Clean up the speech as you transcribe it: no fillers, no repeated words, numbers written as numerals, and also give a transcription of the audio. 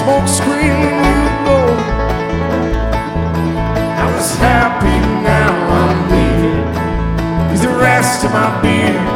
smoke screen when you go. I was happy, now I'm leaving, 'cause the rest of my beer